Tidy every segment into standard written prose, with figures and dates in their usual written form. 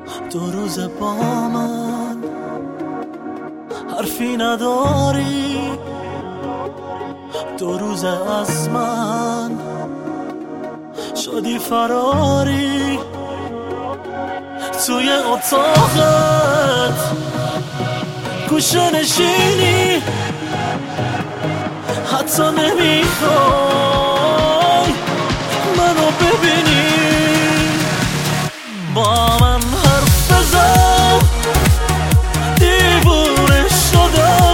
دو روز با من حرفی نداری، دو روز از من شدی فراری. توی اتاقت گوشه نشینی، حتی نمیخوای منو ببینی. با من حرف بزن، دیوونه شدم،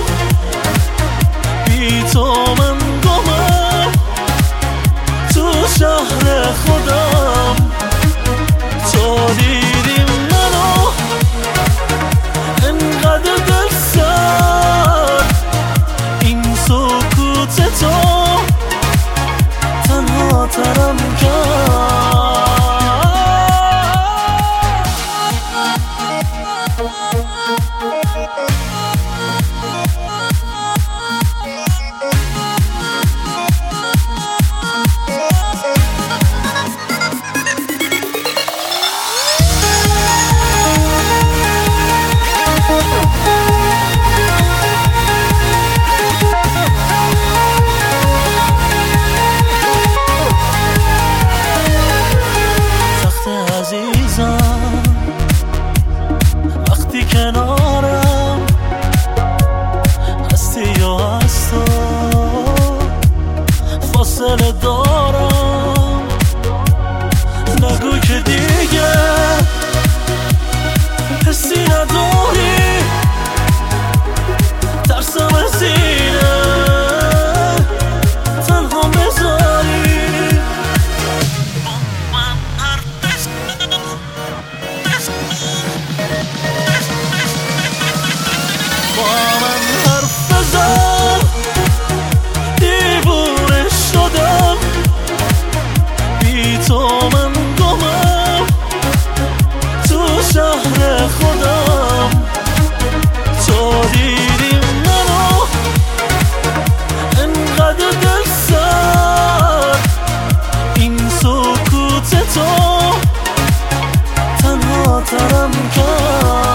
بی تو من گمم تو شهر خودم. تو دیدی منو انقدر دل سرد، این سکوت تو تنها ترم کرد. وقتی کنارم هستی و از تو فاصله دارم. نگو که دیگه حسی نداری، ترسم از اینه تنها بذاری. با من حرف بزن، دیوونه شدم، بی تو من گمم تو شهر خودم. تو دیدی منو انقدر دل سرد، این سکوت تو تنها ترم کرد.